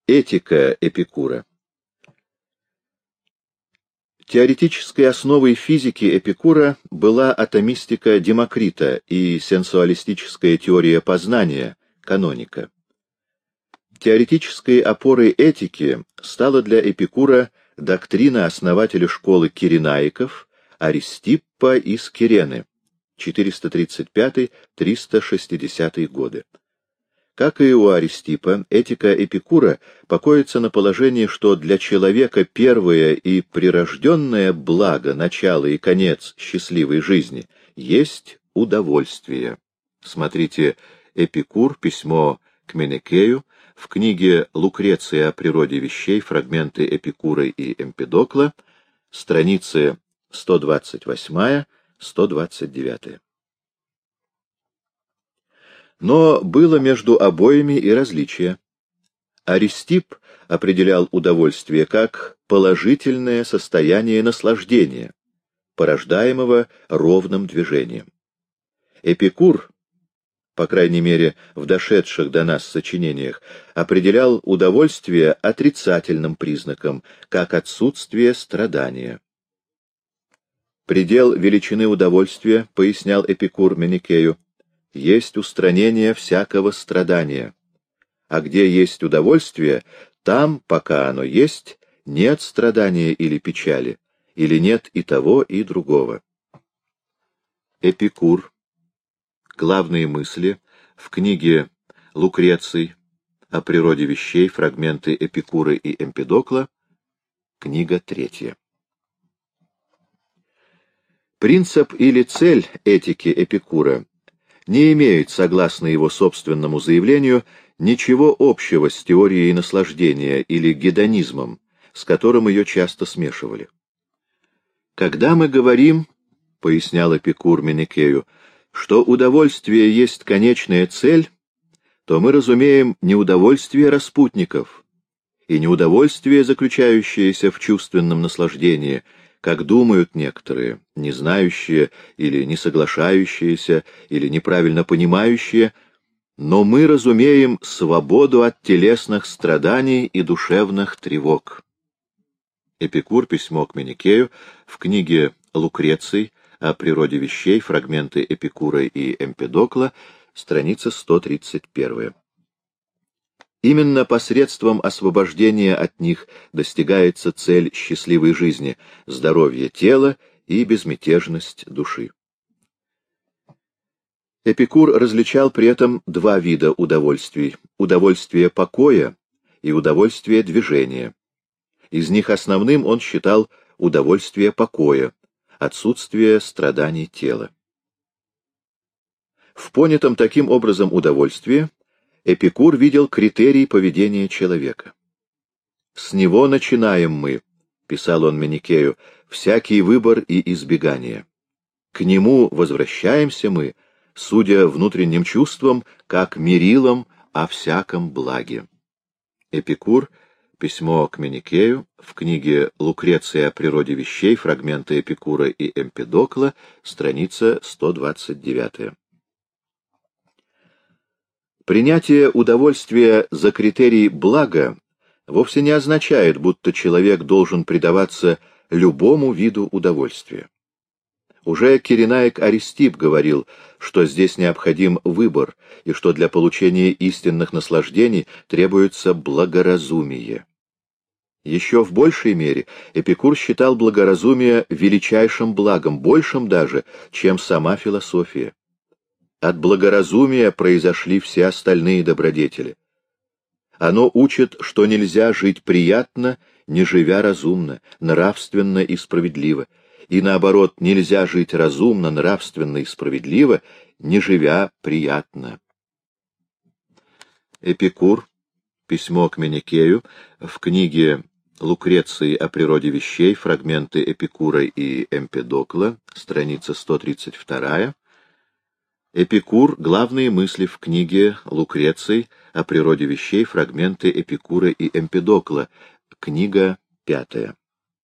Этика Эпикура. Теоретической основой физики Эпикура была атомистика Демокрита и сенсуалистическая теория познания Каноника. Теоретической опорой этики стала для Эпикура доктрина основателя школы киренаиков Аристиппа из Кирены, 435-360 годы. Как и у Аристиппа, этика Эпикура покоится на положении, что для человека первое и прирожденное благо, начало и конец счастливой жизни есть удовольствие. Смотрите «Эпикур. Письмо к Менекею», в книге Лукреция о природе вещей, фрагменты Эпикура и Эмпидокла, страницы 128-129. Но было между обоими и различие. Аристипп определял удовольствие как положительное состояние наслаждения, порождаемого ровным движением. Эпикур, по крайней мере в дошедших до нас сочинениях, определял удовольствие отрицательным признаком, как отсутствие страдания. Предел величины удовольствия, пояснял Эпикур Менекею, есть устранение всякого страдания. А где есть удовольствие, там, пока оно есть, нет страдания или печали, или нет и того, и другого. Эпикур. Главные мысли в книге Лукреций о природе вещей, фрагменты Эпикура и Эмпидокла, книга 3. Принцип или цель этики Эпикура не имеет, согласно его собственному заявлению, ничего общего с теорией наслаждения или гедонизмом, с которым ее часто смешивали. Когда мы говорим, пояснял Эпикур Менекею, что удовольствие есть конечная цель, то мы разумеем не удовольствие распутников и не удовольствие, заключающееся в чувственном наслаждении, как думают некоторые, не знающие или не соглашающиеся, или неправильно понимающие, но мы разумеем свободу от телесных страданий и душевных тревог. Эпикур. Письмо к Менекею, в книге Лукреций о природе вещей, фрагменты Эпикура и Эмпидокла, страница 131. Именно посредством освобождения от них достигается цель счастливой жизни, здоровье тела и безмятежность души. Эпикур различал при этом два вида удовольствий — удовольствие покоя и удовольствие движения. Из них основным он считал удовольствие покоя, отсутствие страданий тела. В понятом таким образом удовольствии Эпикур видел критерий поведения человека. «С него начинаем мы», — писал он Менекею, — «всякий выбор и избегание. К нему возвращаемся мы, судя внутренним чувствам, как мерилом о всяком благе». Эпикур. Письмо к Менекею, в книге Лукреция о природе вещей, фрагменты Эпикура и Эмпидокла, страница 129. Принятие удовольствия за критерий блага вовсе не означает, будто человек должен предаваться любому виду удовольствия. Уже киренаик Аристипп говорил, что здесь необходим выбор, и что для получения истинных наслаждений требуется благоразумие. Еще в большей мере Эпикур считал благоразумие величайшим благом, большим даже, чем сама философия. От благоразумия произошли все остальные добродетели. Оно учит, что нельзя жить приятно, не живя разумно, нравственно и справедливо, и наоборот, нельзя жить разумно, нравственно и справедливо, не живя приятно. Эпикур. Письмо к Менекею, в книге Лукреции о природе вещей, фрагменты Эпикура и Эмпидокла, страница 132. Эпикур. Главные мысли в книге Лукреций о природе вещей, фрагменты Эпикура и Эмпидокла, книга 5.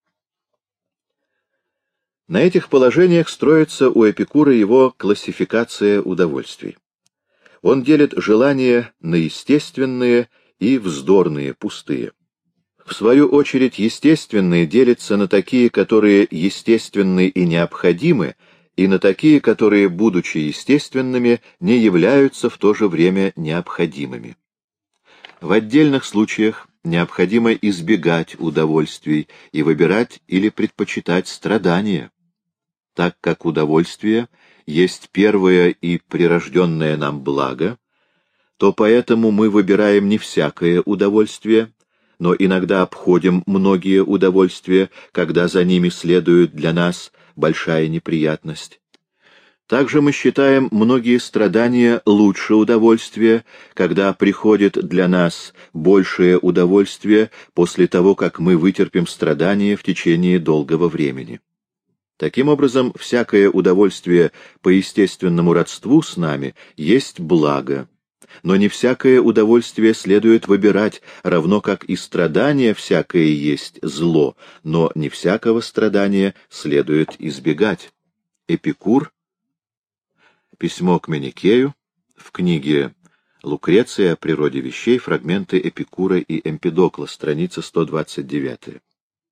На этих положениях строится у Эпикура его классификация удовольствий. Он делит желания на естественные и вздорные, пустые. В свою очередь, естественные делятся на такие, которые естественны и необходимы, и на такие, которые, будучи естественными, не являются в то же время необходимыми. В отдельных случаях необходимо избегать удовольствий и выбирать или предпочитать страдания, так как удовольствие есть первое и прирожденное нам благо, то поэтому мы выбираем не всякое удовольствие, но иногда обходим многие удовольствия, когда за ними следует для нас большая неприятность. Также мы считаем многие страдания лучше удовольствия, когда приходит для нас большее удовольствие после того, как мы вытерпим страдания в течение долгого времени. Таким образом, всякое удовольствие по естественному родству с нами есть благо, но не всякое удовольствие следует выбирать, равно как и страдание всякое есть зло, но не всякого страдания следует избегать. Эпикур. Письмо к Меникею, в книге «Лукреция о природе вещей», фрагменты Эпикура и Эмпидокла, страница 129.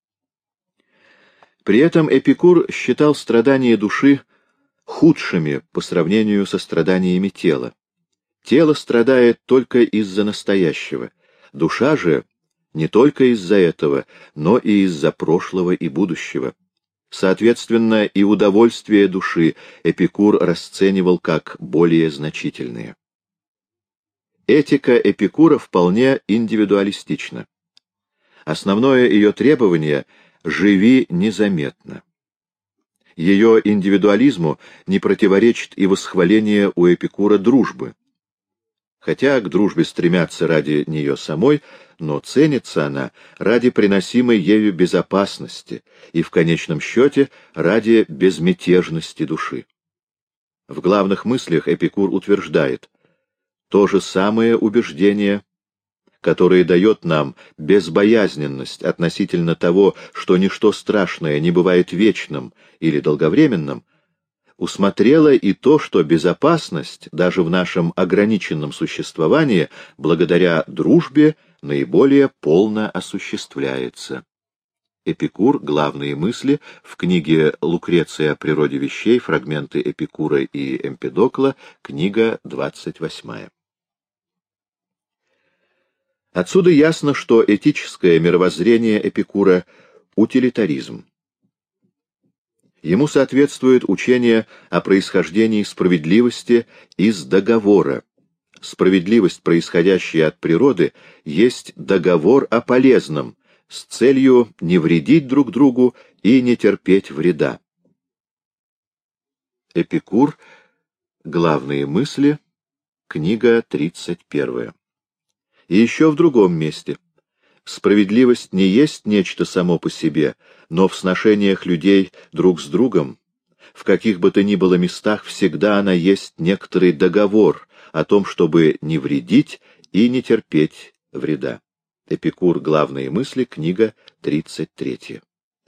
При этом Эпикур считал страдания души худшими по сравнению со страданиями тела. Тело страдает только из-за настоящего, душа же не только из-за этого, но и из-за прошлого и будущего. Соответственно, и удовольствие души Эпикур расценивал как более значительные. Этика Эпикура вполне индивидуалистична. Основное ее требование — «живи незаметно». Ее индивидуализму не противоречит и восхваление у Эпикура дружбы. Хотя к дружбе стремятся ради нее самой, но ценится она ради приносимой ею безопасности и, в конечном счете, ради безмятежности души. В главных мыслях Эпикур утверждает: то же самое убеждение, которое дает нам безбоязненность относительно того, что ничто страшное не бывает вечным или долговременным, усмотрела и то, что безопасность, даже в нашем ограниченном существовании, благодаря дружбе, наиболее полно осуществляется. Эпикур. Главные мысли, в книге «Лукреция о природе вещей», фрагменты Эпикура и Эмпидокла, книга 28. Отсюда ясно, что этическое мировоззрение Эпикура — утилитаризм. Ему соответствует учение о происхождении справедливости из договора. Справедливость, происходящая от природы, есть договор о полезном, с целью не вредить друг другу и не терпеть вреда. Эпикур. Главные мысли. Книга 31. И еще в другом месте. Справедливость не есть нечто само по себе, но в сношениях людей друг с другом, в каких бы то ни было местах, всегда она есть некоторый договор о том, чтобы не вредить и не терпеть вреда. Эпикур. Главные мысли. Книга 33.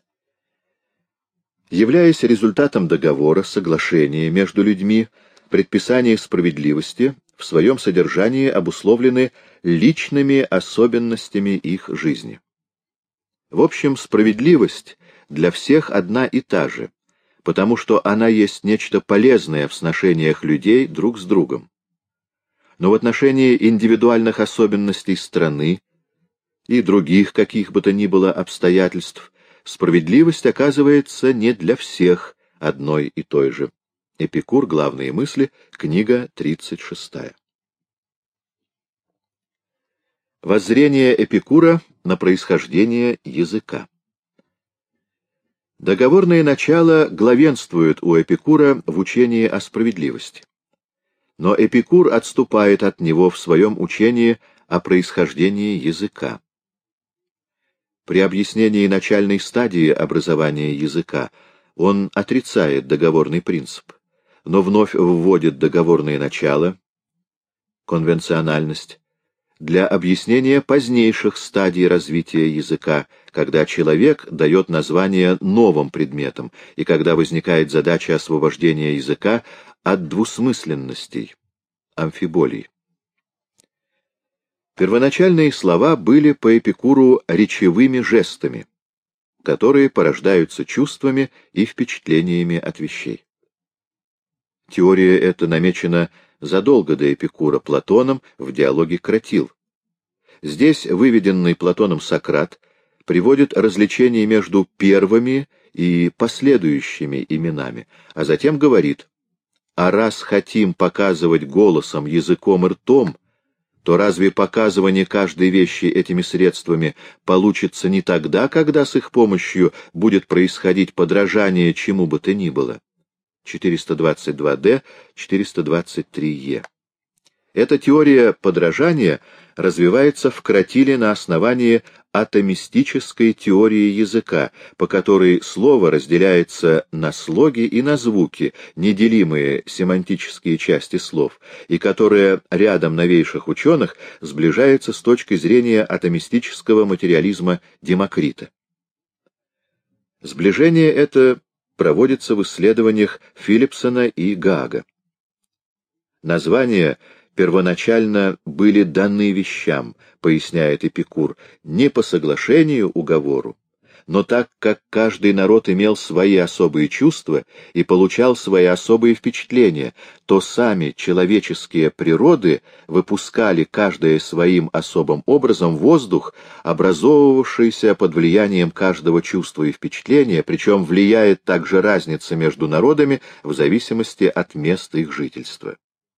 Являясь результатом договора, соглашения между людьми, предписания справедливости в своем содержании обусловлены личными особенностями их жизни. В общем, справедливость для всех одна и та же, потому что она есть нечто полезное в сношениях людей друг с другом. Но в отношении индивидуальных особенностей страны и других каких бы то ни было обстоятельств справедливость оказывается не для всех одной и той же. Эпикур. Главные мысли. Книга 36. Воззрение Эпикура на происхождение языка. Договорное начало главенствует у Эпикура в учении о справедливости. Но Эпикур отступает от него в своем учении о происхождении языка. При объяснении начальной стадии образования языка он отрицает договорный принцип, но вновь вводит договорное начало, конвенциональность, для объяснения позднейших стадий развития языка, когда человек дает название новым предметам и когда возникает задача освобождения языка от двусмысленностей, амфиболий. Первоначальные слова были по Эпикуру речевыми жестами, которые порождаются чувствами и впечатлениями от вещей. Теория эта намечена задолго до Эпикура Платоном в диалоге Кратил. Здесь выведенный Платоном Сократ приводит различение между первыми и последующими именами, а затем говорит: «А раз хотим показывать голосом, языком и ртом, то разве показывание каждой вещи этими средствами получится не тогда, когда с их помощью будет происходить подражание чему бы то ни было?» 422d, 423e. Эта теория подражания развивается в Кратиле на основании атомистической теории языка, по которой слово разделяется на слоги и на звуки, неделимые семантические части слов, и которая рядом новейших ученых сближается с точки зрения атомистического материализма Демокрита. Сближение это проводится в исследованиях Филипсона и Гаага. Названия первоначально были даны вещам, поясняет Эпикур, не по соглашению уговору, но так как каждый народ имел свои особые чувства и получал свои особые впечатления, то сами человеческие природы выпускали каждая своим особым образом воздух, образовывавшийся под влиянием каждого чувства и впечатления, причем влияет также разница между народами в зависимости от места их жительства.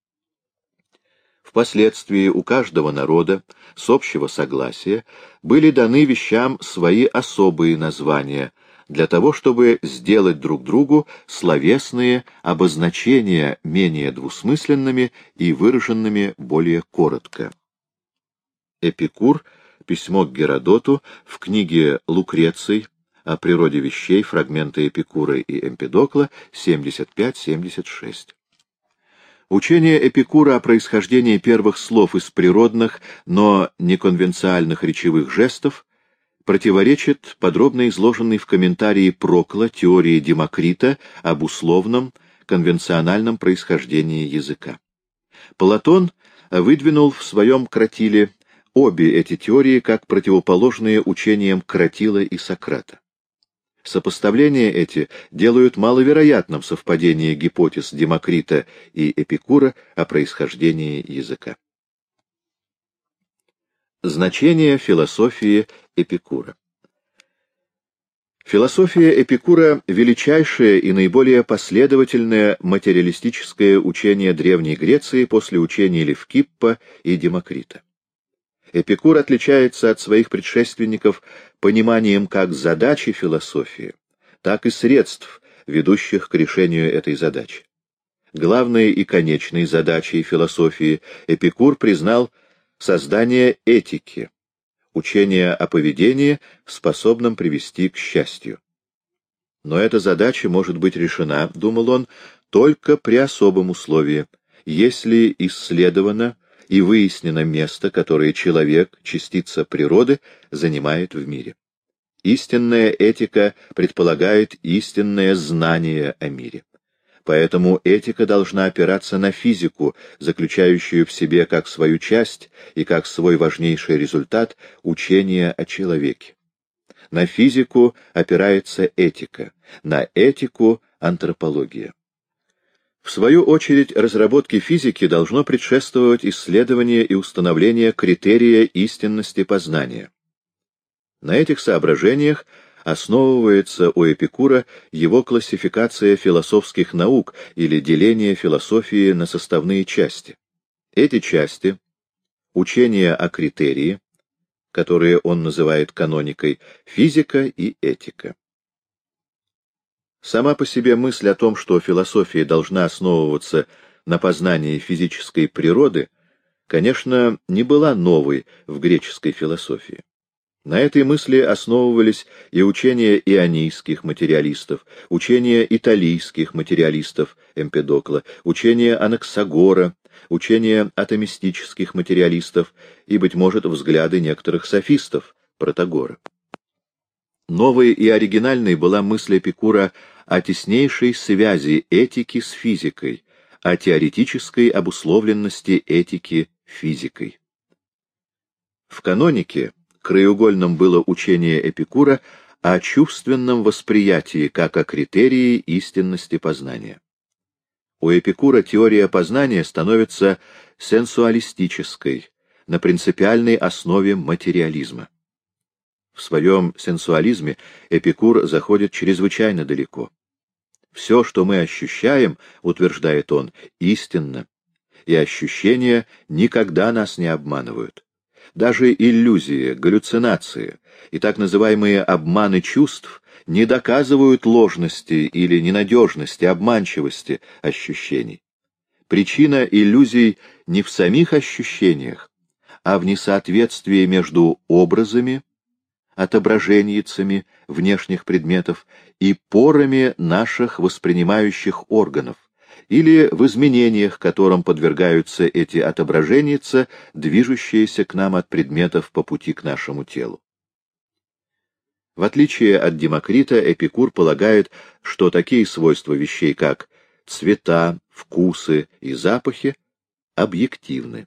Впоследствии у каждого народа с общего согласия были даны вещам свои особые названия, для того, чтобы сделать друг другу словесные обозначения менее двусмысленными и выраженными более коротко. Эпикур, письмо к Геродоту, в книге Лукреций о природе вещей, фрагменты Эпикура и Эмпидокла, 75-76. Учение Эпикура о происхождении первых слов из природных, но неконвенциальных речевых жестов противоречит подробно изложенной в комментарии Прокла теории Демокрита об условном, конвенциональном происхождении языка. Платон выдвинул в своем Кратиле обе эти теории как противоположные учениям Кратила и Сократа. Сопоставления эти делают маловероятным совпадение гипотез Демокрита и Эпикура о происхождении языка. Значение философии Эпикура. Философия Эпикура — величайшее и наиболее последовательное материалистическое учение Древней Греции после учений Левкиппа и Демокрита. Эпикур отличается от своих предшественников пониманием как задачи философии, так и средств, ведущих к решению этой задачи. Главной и конечной задачей философии Эпикур признал создание этики, учения о поведении, способном привести к счастью. Но эта задача может быть решена, думал он, только при особом условии, если исследовано и выяснено место, которое человек, частица природы, занимает в мире. Истинная этика предполагает истинное знание о мире. Поэтому этика должна опираться на физику, заключающую в себе как свою часть и как свой важнейший результат учение о человеке. На физику опирается этика, на этику — антропология. В свою очередь, разработке физики должно предшествовать исследование и установление критерия истинности познания. На этих соображениях основывается у Эпикура его классификация философских наук или деление философии на составные части. Эти части — учение о критерии, которые он называет каноникой, физика и этика. Сама по себе мысль о том, что философия должна основываться на познании физической природы, конечно, не была новой в греческой философии. На этой мысли основывались и учения ионийских материалистов, учения италийских материалистов Эмпедокла, учения Анаксагора, учения атомистических материалистов и, быть может, взгляды некоторых софистов Протагора. Новой и оригинальной была мысль Эпикура о теснейшей связи этики с физикой, о теоретической обусловленности этики физикой. В канонике краеугольным было учение Эпикура о чувственном восприятии как о критерии истинности познания. У Эпикура теория познания становится сенсуалистической, на принципиальной основе материализма. В своем сенсуализме Эпикур заходит чрезвычайно далеко. Все, что мы ощущаем, утверждает он, истинно, и ощущения никогда нас не обманывают. Даже иллюзии, галлюцинации и так называемые обманы чувств не доказывают ложности или ненадежности, обманчивости ощущений. Причина иллюзий не в самих ощущениях, а в несоответствии между образами, отображениями внешних предметов и порами наших воспринимающих органов, или в изменениях, которым подвергаются эти отображения, движущиеся к нам от предметов по пути к нашему телу. В отличие от Демокрита, Эпикур полагает, что такие свойства вещей, как цвета, вкусы и запахи, объективны.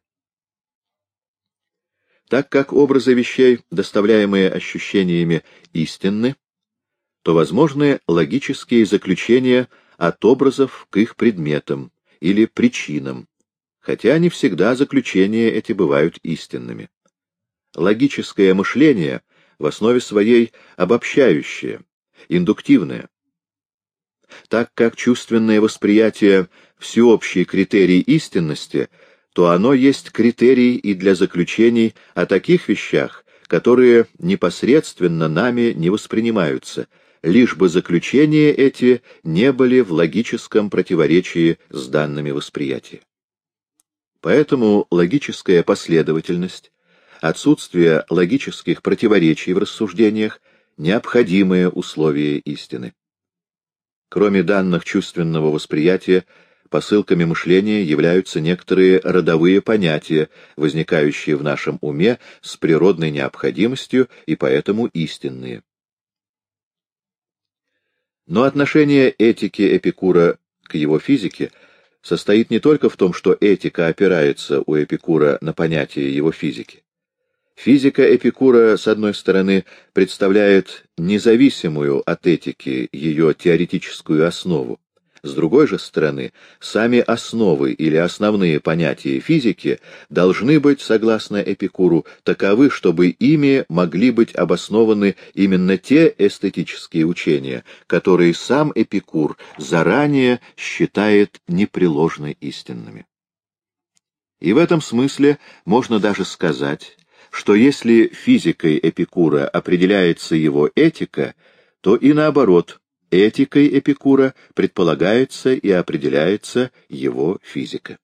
Так как образы вещей, доставляемые ощущениями, истинны, то возможны логические заключения от образов к их предметам или причинам, хотя не всегда заключения эти бывают истинными. Логическое мышление в основе своей обобщающее, индуктивное. Так как чувственное восприятие — всеобщий критерий истинности, то оно есть критерий и для заключений о таких вещах, которые непосредственно нами не воспринимаются, лишь бы заключения эти не были в логическом противоречии с данными восприятия. Поэтому логическая последовательность, отсутствие логических противоречий в рассуждениях — необходимые условия истины. Кроме данных чувственного восприятия, посылками мышления являются некоторые родовые понятия, возникающие в нашем уме с природной необходимостью и поэтому истинные. Но отношение этики Эпикура к его физике состоит не только в том, что этика опирается у Эпикура на понятие его физики. Физика Эпикура, с одной стороны, представляет независимую от этики ее теоретическую основу, с другой же стороны, сами основы или основные понятия физики должны быть, согласно Эпикуру, таковы, чтобы ими могли быть обоснованы именно те эстетические учения, которые сам Эпикур заранее считает непреложно истинными. И в этом смысле можно даже сказать, что если физикой Эпикура определяется его этика, то и наоборот, этикой Эпикура предполагается и определяется его физика.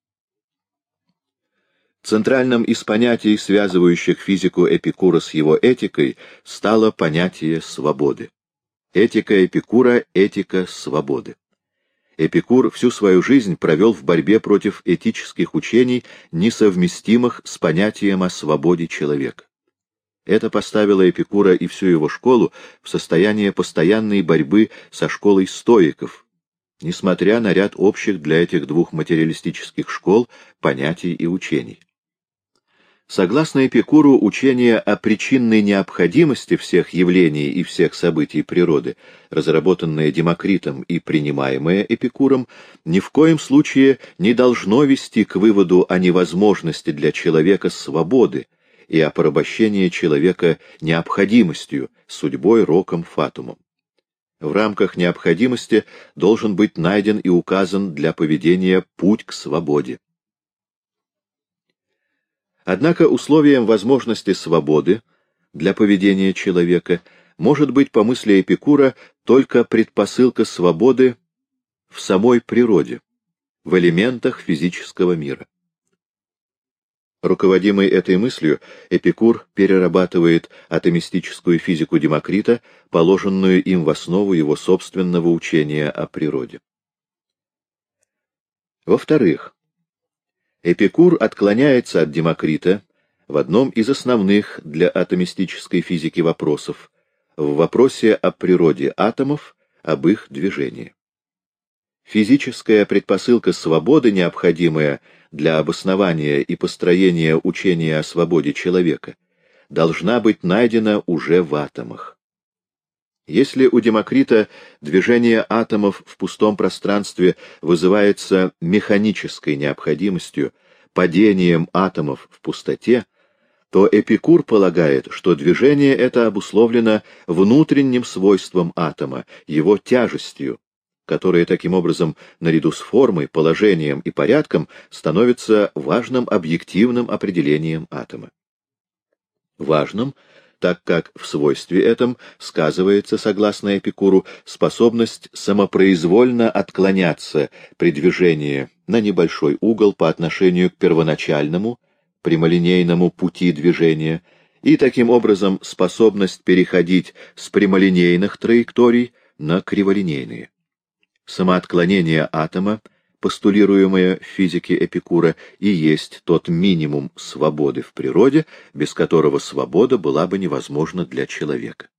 Центральным из понятий, связывающих физику Эпикура с его этикой, стало понятие свободы. Этика Эпикура — этика свободы. Эпикур всю свою жизнь провел в борьбе против этических учений, несовместимых с понятием о свободе человека. Это поставило Эпикура и всю его школу в состояние постоянной борьбы со школой стоиков, несмотря на ряд общих для этих двух материалистических школ понятий и учений. Согласно Эпикуру, учение о причинной необходимости всех явлений и всех событий природы, разработанное Демокритом и принимаемое Эпикуром, ни в коем случае не должно вести к выводу о невозможности для человека свободы и о порабощении человека необходимостью, судьбой, роком, фатумом. В рамках необходимости должен быть найден и указан для поведения путь к свободе. Однако условием возможности свободы для поведения человека может быть, по мысли Эпикура, только предпосылка свободы в самой природе, в элементах физического мира. Руководимый этой мыслью, Эпикур перерабатывает атомистическую физику Демокрита, положенную им в основу его собственного учения о природе. Во-вторых, Эпикур отклоняется от Демокрита в одном из основных для атомистической физики вопросов, в вопросе о природе атомов, об их движении. Физическая предпосылка свободы, необходимая для обоснования и построения учения о свободе человека, должна быть найдена уже в атомах. Если у Демокрита движение атомов в пустом пространстве вызывается механической необходимостью, падением атомов в пустоте, то Эпикур полагает, что движение это обусловлено внутренним свойством атома, его тяжестью, которая таким образом, наряду с формой, положением и порядком, становится важным объективным определением атома. Важным, так как в свойстве этом сказывается, согласно Эпикуру, способность самопроизвольно отклоняться при движении на небольшой угол по отношению к первоначальному, прямолинейному пути движения, и таким образом способность переходить с прямолинейных траекторий на криволинейные. Самоотклонение атома, постулируемое в физике Эпикура, и есть тот минимум свободы в природе, без которого свобода была бы невозможна для человека.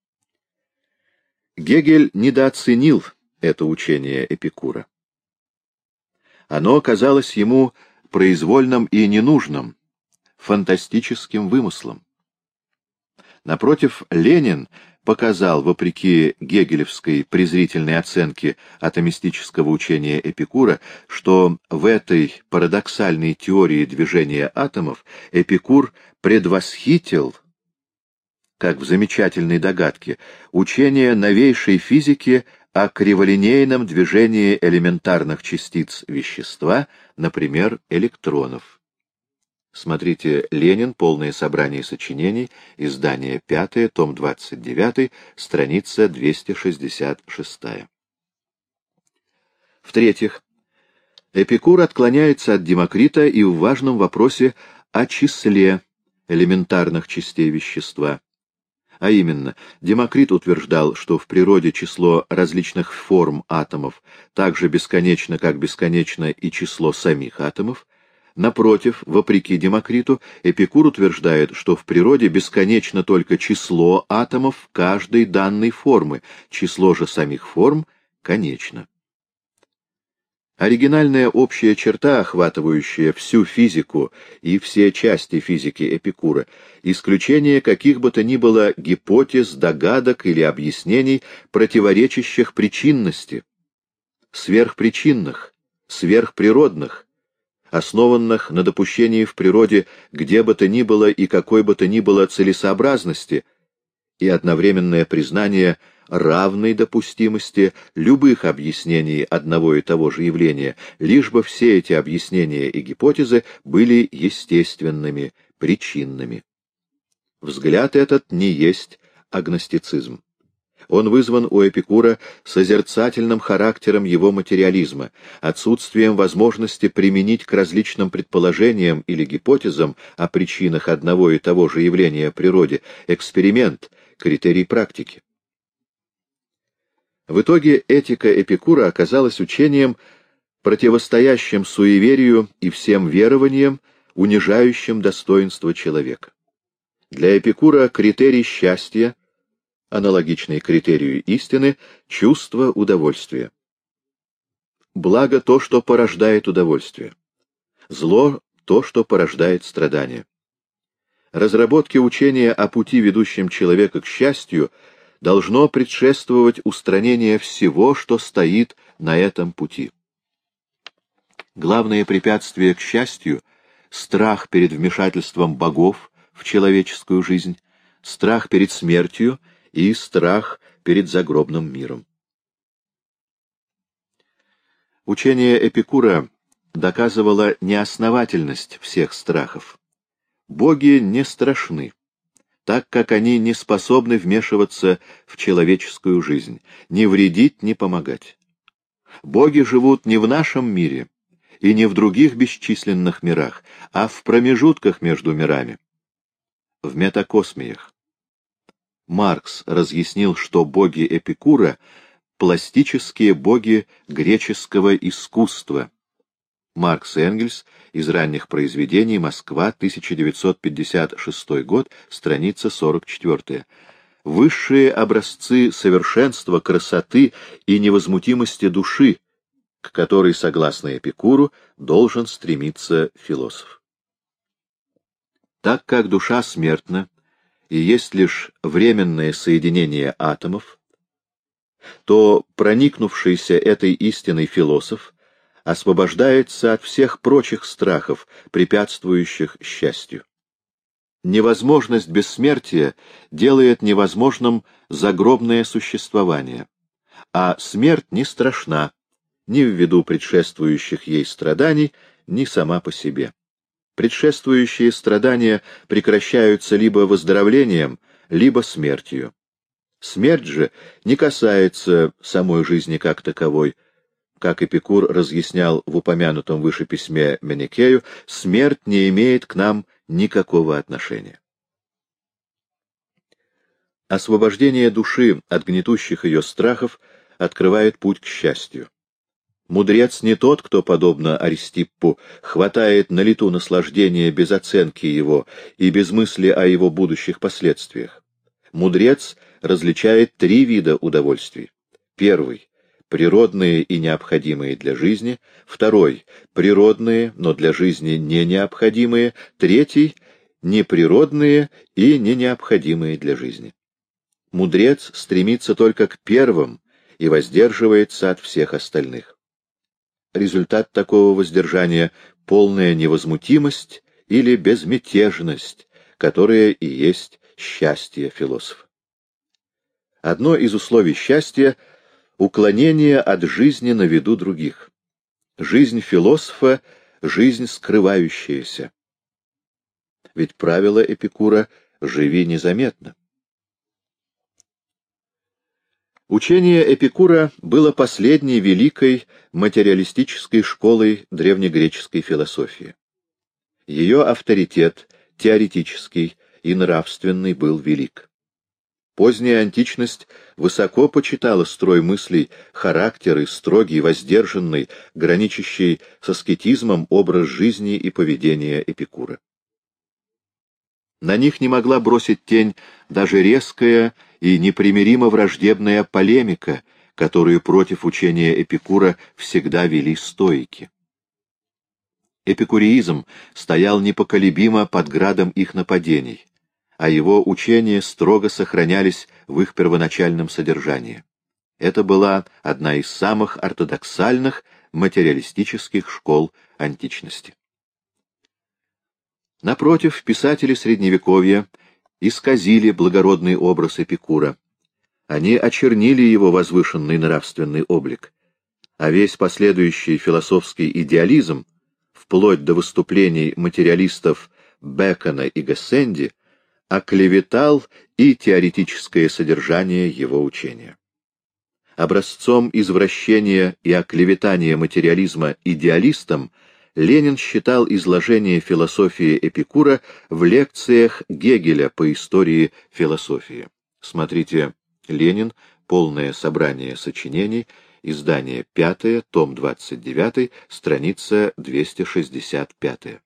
Гегель недооценил это учение Эпикура. Оно казалось ему произвольным и ненужным, фантастическим вымыслом. Напротив, Ленин показал, вопреки гегелевской презрительной оценке атомистического учения Эпикура, что в этой парадоксальной теории движения атомов Эпикур предвосхитил, как в замечательной догадке, учение новейшей физики о криволинейном движении элементарных частиц вещества, например, электронов. Смотрите «Ленин. Полное собрание сочинений», издание 5, том 29, страница 266. В-третьих, Эпикур отклоняется от Демокрита и в важном вопросе о числе элементарных частей вещества. А именно, Демокрит утверждал, что в природе число различных форм атомов так же бесконечно, как бесконечно и число самих атомов. Напротив, вопреки Демокриту, Эпикур утверждает, что в природе бесконечно только число атомов каждой данной формы, число же самих форм конечно. Оригинальная общая черта, охватывающая всю физику и все части физики Эпикура, исключение каких бы то ни было гипотез, догадок или объяснений, противоречащих причинности, сверхпричинных, сверхприродных, основанных на допущении в природе где бы то ни было и какой бы то ни было целесообразности, и одновременное признание равной допустимости любых объяснений одного и того же явления, лишь бы все эти объяснения и гипотезы были естественными, причинными. Взгляд этот не есть агностицизм. Он вызван у Эпикура созерцательным характером его материализма, отсутствием возможности применить к различным предположениям или гипотезам о причинах одного и того же явления природе эксперимент, критерий практики. В итоге этика Эпикура оказалась учением, противостоящим суеверию и всем верованиям, унижающим достоинство человека. Для Эпикура критерий счастья, аналогичный критерию истины, чувство удовольствия. Благо то, что порождает удовольствие. Зло — то, что порождает страдания. Разработке учения о пути, ведущем человека к счастью, должно предшествовать устранение всего, что стоит на этом пути. Главное препятствие к счастью — страх перед вмешательством богов в человеческую жизнь, страх перед смертью и страх перед загробным миром. Учение Эпикура доказывало неосновательность всех страхов. Боги не страшны, так как они не способны вмешиваться в человеческую жизнь, не вредить, не помогать. Боги живут не в нашем мире и не в других бесчисленных мирах, а в промежутках между мирами, в метакосмиях. Маркс разъяснил, что боги Эпикура — пластические боги греческого искусства. Маркс и Энгельс, из ранних произведений, Москва, 1956 год, страница 44. Высшие образцы совершенства, красоты и невозмутимости души, к которой, согласно Эпикуру, должен стремиться философ. Так как душа смертна и есть лишь временное соединение атомов, то проникнувшийся этой истиной философ освобождается от всех прочих страхов, препятствующих счастью. Невозможность бессмертия делает невозможным загробное существование, а смерть не страшна ни ввиду предшествующих ей страданий, ни сама по себе. Предшествующие страдания прекращаются либо выздоровлением, либо смертью. Смерть же не касается самой жизни как таковой. Как Эпикур разъяснял в упомянутом выше письме Менекею, смерть не имеет к нам никакого отношения. Освобождение души от гнетущих ее страхов открывает путь к счастью. Мудрец не тот, кто, подобно Аристиппу, хватает на лету наслаждения без оценки его и без мысли о его будущих последствиях. Мудрец различает три вида удовольствий. Первый — природные и необходимые для жизни. Второй — природные, но для жизни не необходимые. Третий — неприродные и не необходимые для жизни. Мудрец стремится только к первым и воздерживается от всех остальных. Результат такого воздержания — полная невозмутимость или безмятежность, которая и есть счастье философа. Одно из условий счастья — уклонение от жизни на виду других. Жизнь философа — жизнь скрывающаяся. Ведь правило Эпикура — живи незаметно. Учение Эпикура было последней великой материалистической школой древнегреческой философии. Ее авторитет, теоретический и нравственный, был велик. Поздняя античность высоко почитала строй мыслей, характер и строгий, воздержанный, граничащий с аскетизмом образ жизни и поведения Эпикура. На них не могла бросить тень даже резкая и непримиримо враждебная полемика, которую против учения Эпикура всегда вели стоики. Эпикуреизм стоял непоколебимо под градом их нападений, а его учения строго сохранялись в их первоначальном содержании. Это была одна из самых ортодоксальных материалистических школ античности. Напротив, писатели Средневековья исказили благородный образ Эпикура. Они очернили его возвышенный нравственный облик, а весь последующий философский идеализм, вплоть до выступлений материалистов Бэкона и Гассенди, оклеветал и теоретическое содержание его учения. Образцом извращения и оклеветания материализма идеалистам Ленин считал изложение философии Эпикура в лекциях Гегеля по истории философии. Смотрите «Ленин. Полное собрание сочинений», издание 5, том 29, страница 265.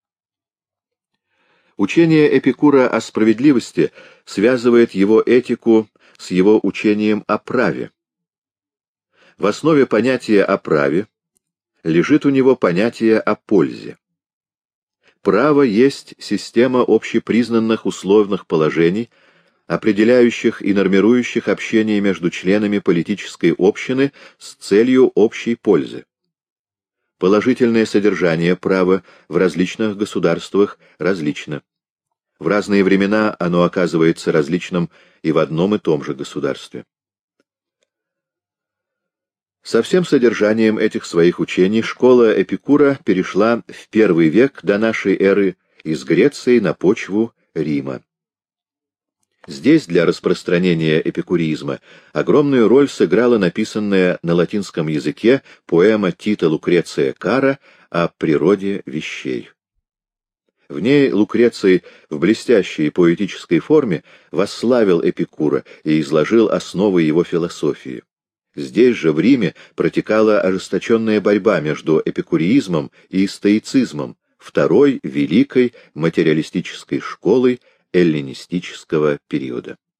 Учение Эпикура о справедливости связывает его этику с его учением о праве. В основе понятия о праве лежит у него понятие о пользе. Право есть система общепризнанных условных положений, определяющих и нормирующих общение между членами политической общины с целью общей пользы. Положительное содержание права в различных государствах различно. В разные времена оно оказывается различным и в одном и том же государстве. Со всем содержанием этих своих учений школа Эпикура перешла в I век до нашей эры из Греции на почву Рима. Здесь для распространения эпикуризма огромную роль сыграла написанная на латинском языке поэма Тита Лукреция Кара о природе вещей. В ней Лукреций в блестящей поэтической форме восславил Эпикура и изложил основы его философии. Здесь же, в Риме, протекала ожесточенная борьба между эпикуреизмом и стоицизмом, второй великой материалистической школой эллинистического периода.